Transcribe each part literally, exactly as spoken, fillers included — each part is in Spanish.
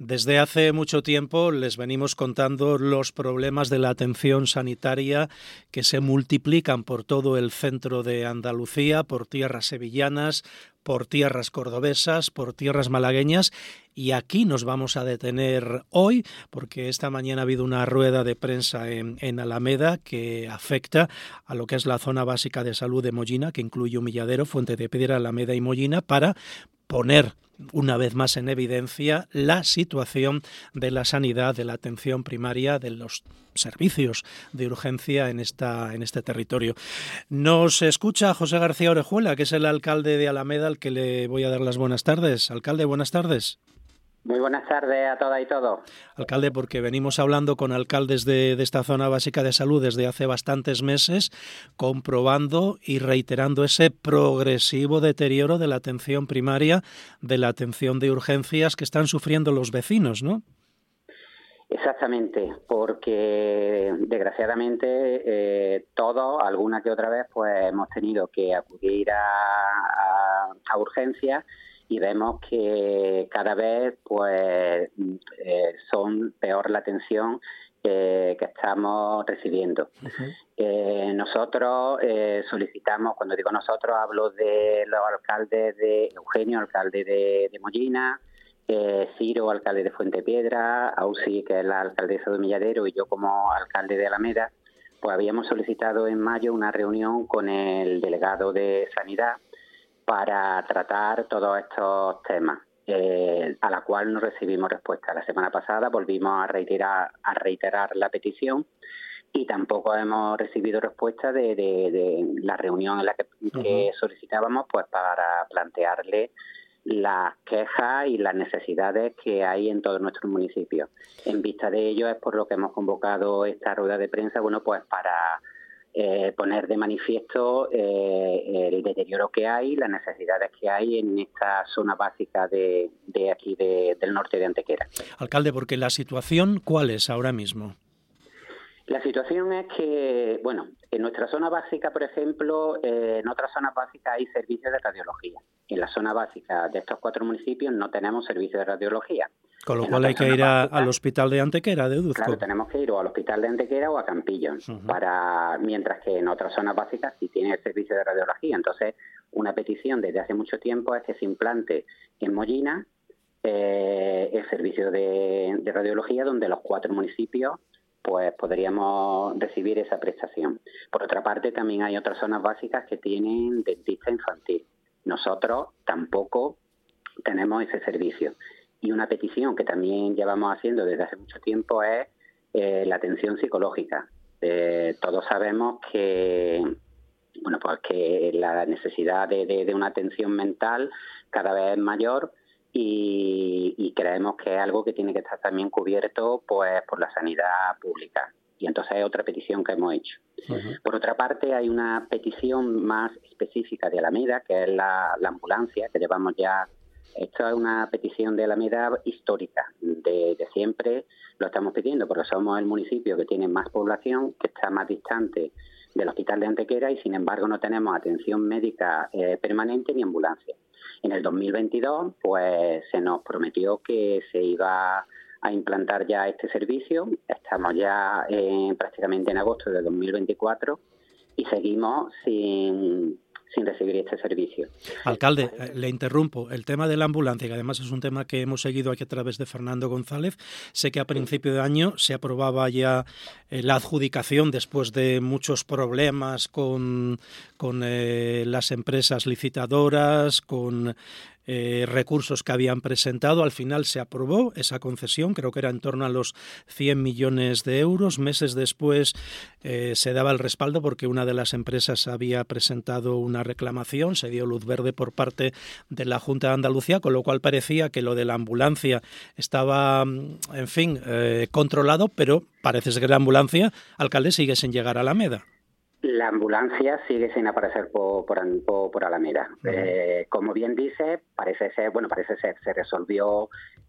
Desde hace mucho tiempo les venimos contando los problemas de la atención sanitaria que se multiplican por todo el centro de Andalucía, por tierras sevillanas, por tierras cordobesas, por tierras malagueñas, y aquí nos vamos a detener hoy porque esta mañana ha habido una rueda de prensa en, en Alameda que afecta a lo que es la zona básica de salud de Mollina, que incluye Humilladero, Fuente de Piedra, Alameda y Mollina, para poner una vez más en evidencia la situación de la sanidad, de la atención primaria, de los servicios de urgencia en esta en este territorio. Nos escucha José García Orejuela, que es el alcalde de Alameda, al que le voy a dar las buenas tardes. Alcalde, buenas tardes. Muy buenas tardes a todas y todos. Alcalde, porque venimos hablando con alcaldes de, de esta zona básica de salud desde hace bastantes meses, comprobando y reiterando ese progresivo deterioro de la atención primaria, de la atención de urgencias que están sufriendo los vecinos, ¿no? Exactamente, porque desgraciadamente eh, todos, alguna que otra vez, pues hemos tenido que acudir a, a, a urgencias. Y vemos que cada vez pues eh, son peor la atención eh, que estamos recibiendo. Uh-huh. Eh, nosotros eh, solicitamos, cuando digo nosotros, hablo de los alcaldes de Eugenio, alcalde de, de Mollina, eh, Ciro, alcalde de Fuente Piedra, Ausi, que es la alcaldesa de Humilladero, y yo como alcalde de Alameda, pues habíamos solicitado en mayo una reunión con el delegado de Sanidad para tratar todos estos temas, eh, a la cual no recibimos respuesta. La semana pasada volvimos a reiterar, a reiterar la petición y tampoco hemos recibido respuesta de, de, de la reunión en la que, uh-huh. que solicitábamos, pues para plantearle las quejas y las necesidades que hay en todos nuestros municipios. En vista de ello es por lo que hemos convocado esta rueda de prensa, bueno, pues para Eh, poner de manifiesto eh, el deterioro que hay, las necesidades que hay en esta zona básica de, de aquí de, del norte de Antequera. Alcalde, porque la situación, ¿cuál es ahora mismo? La situación es que, bueno, en nuestra zona básica, por ejemplo, eh, en otras zonas básicas hay servicios de radiología. En la zona básica de estos cuatro municipios no tenemos servicio de radiología. Con lo en cual hay que ir a, básicas, al hospital de Antequera, deduzco. Claro, tenemos que ir o al hospital de Antequera o a Campillos, uh-huh. para mientras que en otras zonas básicas sí tiene el servicio de radiología. Entonces, una petición desde hace mucho tiempo es que se implante en Mollina eh, el servicio de, de radiología, donde los cuatro municipios pues podríamos recibir esa prestación. Por otra parte, también hay otras zonas básicas que tienen dentista infantil. Nosotros tampoco tenemos ese servicio. Y una petición que también llevamos haciendo desde hace mucho tiempo es eh, la atención psicológica. Eh, todos sabemos que, bueno, pues que la necesidad de, de, de una atención mental cada vez es mayor y, y creemos que es algo que tiene que estar también cubierto pues por la sanidad pública. Y entonces es otra petición que hemos hecho. Uh-huh. Por otra parte, hay una petición más específica de Alameda, que es la, la ambulancia, que llevamos ya. Esto es una petición de Alameda histórica, de, de siempre lo estamos pidiendo, porque somos el municipio que tiene más población, que está más distante del hospital de Antequera y sin embargo no tenemos atención médica eh, permanente ni ambulancia. En el dos mil veintidós pues se nos prometió que se iba a implantar ya este servicio, estamos ya eh, prácticamente en agosto de dos mil veinticuatro y seguimos sin... sin recibir este servicio. Alcalde, le interrumpo. El tema de la ambulancia, que además es un tema que hemos seguido aquí a través de Fernando González, sé que a principio de año se aprobaba ya eh, la adjudicación después de muchos problemas con, con eh, las empresas licitadoras, con Eh, recursos que habían presentado. Al final se aprobó esa concesión, creo que era en torno a los cien millones de euros. Meses después eh, se daba el respaldo porque una de las empresas había presentado una reclamación, se dio luz verde por parte de la Junta de Andalucía, con lo cual parecía que lo de la ambulancia estaba, en fin, eh, controlado, pero parece ser que la ambulancia, alcalde, sigue sin llegar a Alameda. La ambulancia sigue sin aparecer por, por, por, por Alameda. Uh-huh. Eh, como bien dice, parece ser, bueno, parece ser, se resolvió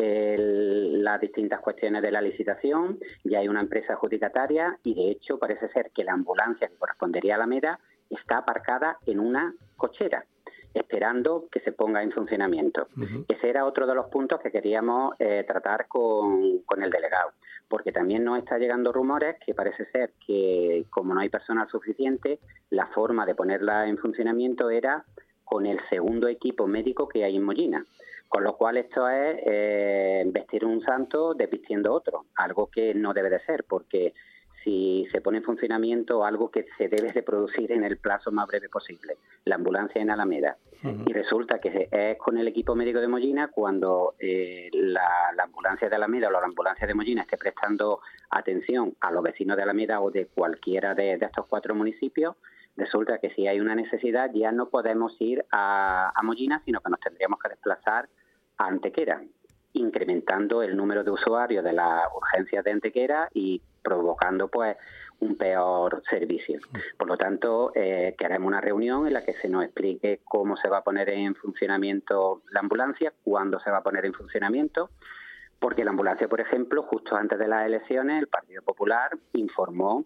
el, las distintas cuestiones de la licitación, ya hay una empresa adjudicataria y de hecho parece ser que la ambulancia que correspondería a Alameda está aparcada en una cochera. esperando que se ponga en funcionamiento. Uh-huh. Ese era otro de los puntos que queríamos eh, tratar con, con el delegado, porque también nos está llegando rumores que parece ser que, como no hay personal suficiente, la forma de ponerla en funcionamiento era con el segundo equipo médico que hay en Mollina. Con lo cual esto es eh, vestir un santo desvistiendo otro, algo que no debe de ser, porque si se pone en funcionamiento algo que se debe de producir en el plazo más breve posible, la ambulancia en Alameda, uh-huh. y resulta que es con el equipo médico de Mollina cuando eh, la, la ambulancia de Alameda o la ambulancia de Mollina esté prestando atención a los vecinos de Alameda o de cualquiera de, de estos cuatro municipios, resulta que si hay una necesidad ya no podemos ir a, a Mollina, sino que nos tendríamos que desplazar a Antequera, incrementando el número de usuarios de las urgencias de Antequera y provocando pues un peor servicio. Por lo tanto, eh, queremos una reunión en la que se nos explique cómo se va a poner en funcionamiento la ambulancia, cuándo se va a poner en funcionamiento, porque la ambulancia, por ejemplo, justo antes de las elecciones, el Partido Popular informó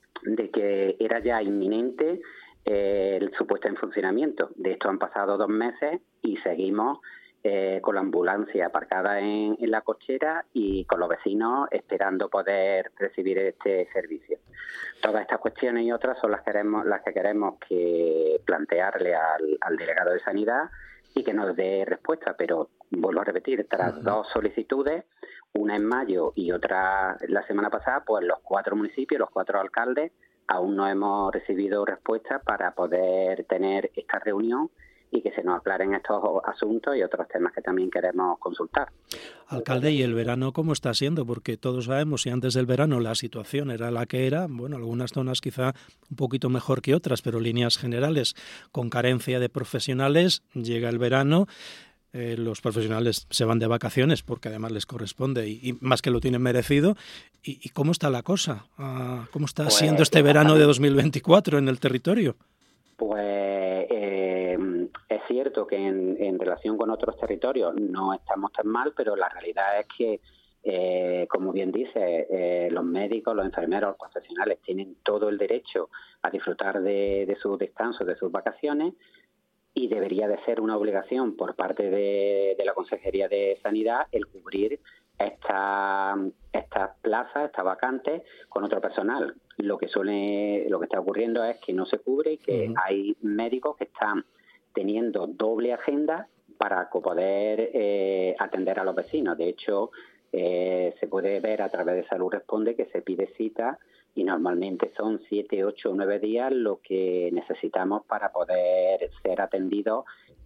de que era ya inminente eh, el su puesta en funcionamiento. De esto han pasado dos meses y seguimos eh, con la ambulancia aparcada en, en la cochera y con los vecinos esperando poder recibir este servicio. Todas estas cuestiones y otras son las que queremos, las que queremos que plantearle al, al delegado de Sanidad y que nos dé respuesta, pero vuelvo a repetir, tras uh-huh. dos solicitudes, una en mayo y otra la semana pasada, pues los cuatro municipios, los cuatro alcaldes, aún no hemos recibido respuesta para poder tener esta reunión y que se nos aclaren estos asuntos y otros temas que también queremos consultar. Alcalde, ¿y el verano cómo está siendo? Porque todos sabemos, si antes del verano la situación era la que era, bueno, algunas zonas quizá un poquito mejor que otras, pero líneas generales con carencia de profesionales, llega el verano, eh, los profesionales se van de vacaciones porque además les corresponde y, y más que lo tienen merecido. ¿Y, y cómo está la cosa? Ah, ¿Cómo está pues, siendo este verano de dos mil veinticuatro en el territorio? Pues eh, es cierto que en, en relación con otros territorios no estamos tan mal, pero la realidad es que, eh, como bien dice, eh, los médicos, los enfermeros, los profesionales tienen todo el derecho a disfrutar de, de sus descansos, de sus vacaciones, y debería de ser una obligación por parte de, de la Consejería de Sanidad el cubrir estas esta plazas, estas vacantes con otro personal. Lo que suele, lo que está ocurriendo es que no se cubre y que uh-huh. hay médicos que están teniendo doble agenda para poder eh, atender a los vecinos. De hecho, eh, se puede ver a través de Salud Responde que se pide cita y normalmente son siete, ocho o nueve días lo que necesitamos para poder ser atendidos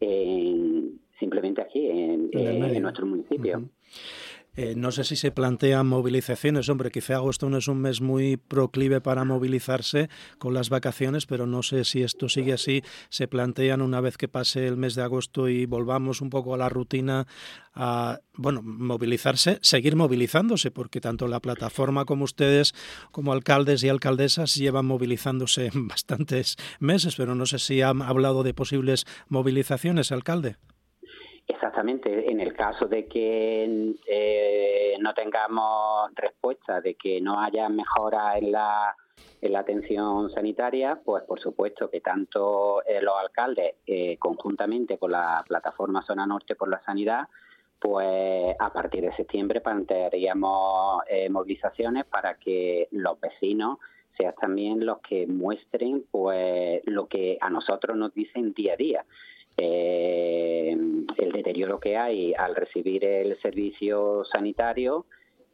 en, simplemente aquí, en, en, en nuestro municipio. Uh-huh. Eh, no sé si se plantean movilizaciones. Hombre, quizá agosto no es un mes muy proclive para movilizarse con las vacaciones, pero no sé si esto sigue así. Se plantean una vez que pase el mes de agosto y volvamos un poco a la rutina, a, bueno, movilizarse, seguir movilizándose, porque tanto la plataforma como ustedes, como alcaldes y alcaldesas, llevan movilizándose bastantes meses, pero no sé si han hablado de posibles movilizaciones, alcalde. Exactamente. En el caso de que eh, no tengamos respuesta, de que no haya mejora en la, en la atención sanitaria, pues por supuesto que tanto eh, los alcaldes, eh, conjuntamente con la plataforma Zona Norte por la Sanidad, pues a partir de septiembre plantearíamos eh, movilizaciones para que los vecinos sean también los que muestren pues lo que a nosotros nos dicen día a día. Eh, el deterioro que hay al recibir el servicio sanitario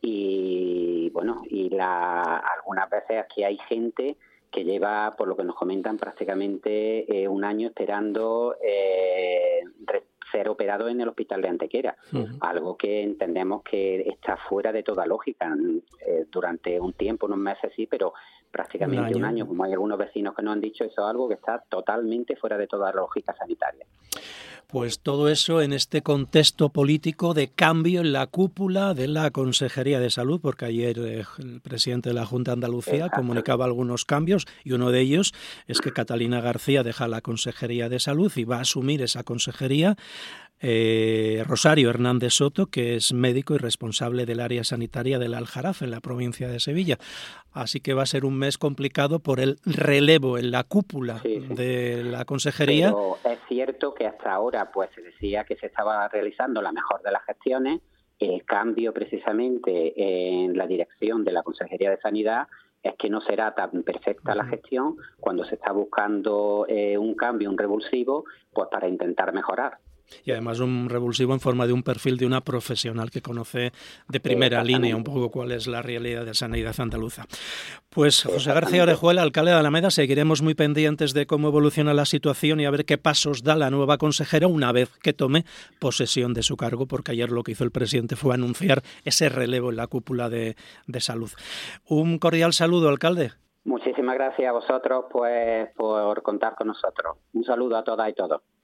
y bueno y la algunas veces aquí hay gente que lleva, por lo que nos comentan, prácticamente eh, un año esperando eh, ser operado en el hospital de Antequera, uh-huh. algo que entendemos que está fuera de toda lógica. Eh, durante un tiempo, unos meses sí, pero prácticamente un año. un año, como hay algunos vecinos que nos han dicho, eso es algo que está totalmente fuera de toda lógica sanitaria. Pues todo eso en este contexto político de cambio en la cúpula de la Consejería de Salud, porque ayer eh, el presidente de la Junta de Andalucía Exacto. comunicaba algunos cambios y uno de ellos es que Catalina García deja la Consejería de Salud y va a asumir esa consejería eh, Rosario Hernández Soto, que es médico y responsable del área sanitaria del Aljarafe, en la provincia de Sevilla. Así que va a ser un mes complicado por el relevo en la cúpula sí, sí. de la consejería. Pero es cierto que hasta ahora pues se decía que se estaba realizando la mejor de las gestiones. El cambio precisamente en la dirección de la Consejería de Sanidad es que no será tan perfecta la gestión cuando se está buscando eh, un cambio, un revulsivo, pues para intentar mejorar. Y además un revulsivo en forma de un perfil de una profesional que conoce de primera línea un poco cuál es la realidad de la sanidad andaluza. Pues José García Orejuela, alcalde de Alameda, seguiremos muy pendientes de cómo evoluciona la situación y a ver qué pasos da la nueva consejera una vez que tome posesión de su cargo, porque ayer lo que hizo el presidente fue anunciar ese relevo en la cúpula de, de salud. Un cordial saludo, alcalde. Muchísimas gracias a vosotros pues por contar con nosotros. Un saludo a todas y todos.